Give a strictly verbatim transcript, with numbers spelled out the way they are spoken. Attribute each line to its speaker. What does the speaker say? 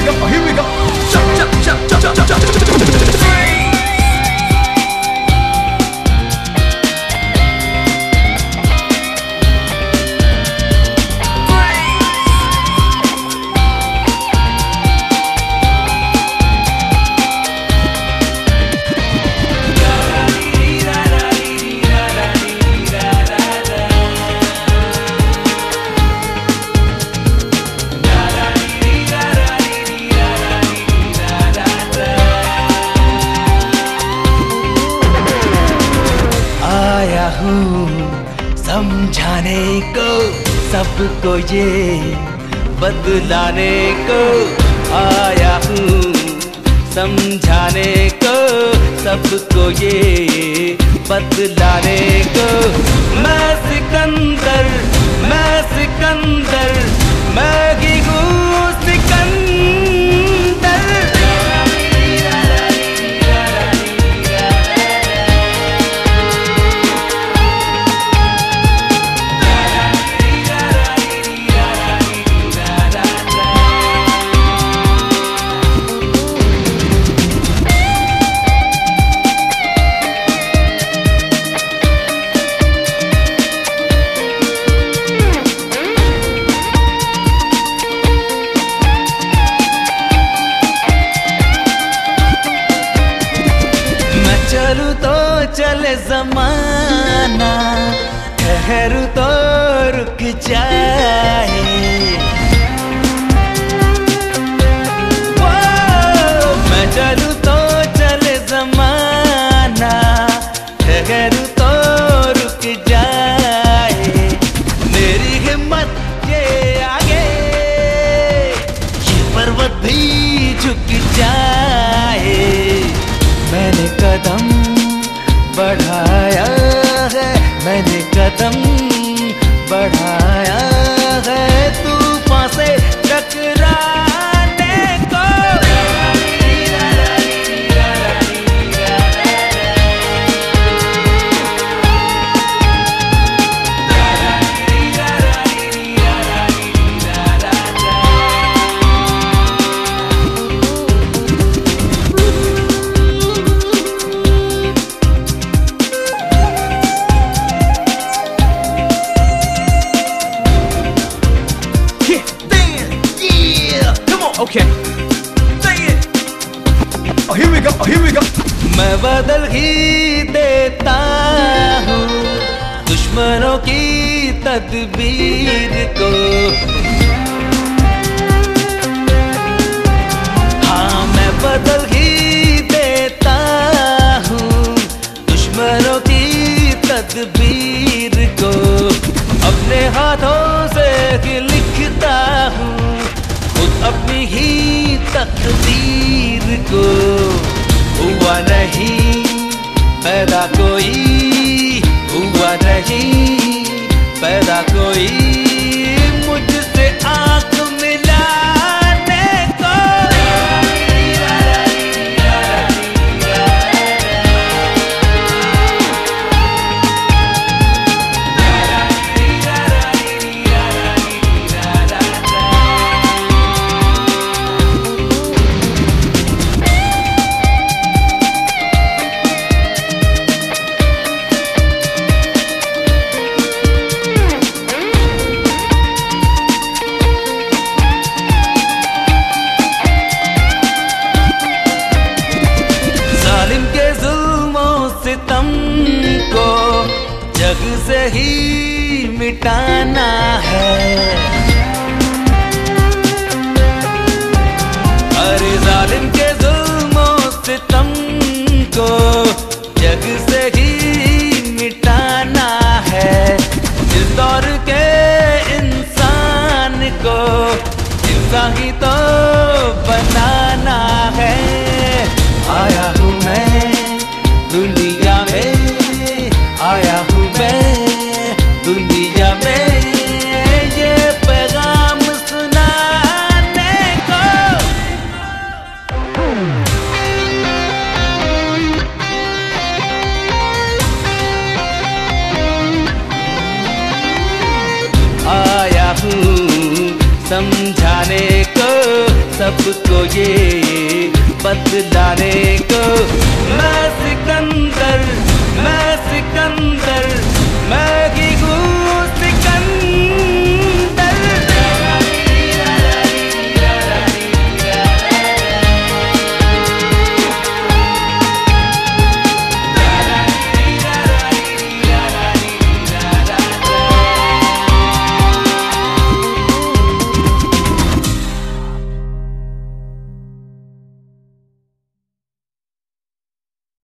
Speaker 1: go, here we go. Jump, jump, jump, jump, jump, jump, jump.
Speaker 2: समझाने को सबको ये बदलाने को आया हूँ, समझाने को सबको ये बदलाने को। मैं सिकंदर, मैं सिकंदर, मैं ही हूँ सिकंदर। चलूं तो चले ज़माना, ठहरूं तो रुक जाए। वो मैं चलूं तो चले ज़माना, ठहरूं तो रुक जाए। मेरी हिम्मत के आगे ये पर्वत भी झुक जाए। मैंने कदम बढ़ाया है, मैंने कदम बढ़ाया है तूफान से टकराने को।
Speaker 1: Okay, say it. Oh, here we go. Oh, here we go.
Speaker 2: मैं बदल ही देता हूँ दुश्मनों की तदबीर को। हाँ, मैं बदल ही देता हूँ दुश्मनों की तदबीर को। अपने हाथों से ही लिखता हूँ अपनी ही तकदीर को। हुआ नहीं पैदा कोई, हुआ नहीं पैदा कोई मुझसे आंख मिलाने को। तुमको जग से ही मिटाना है। अरे जालिम के जुल्मों से तुमको जग से ही मिटाना है। इस दौर के इंसान को इंसान ही तो बनाना है। आया हूँ मैं दुनिया में, आया हूँ मैं दुनिया में ये पैगाम सुनाने को। आया हूँ समझाने को सबको ये बतलाने को। मैं सिकंदर, मैं सिकंदर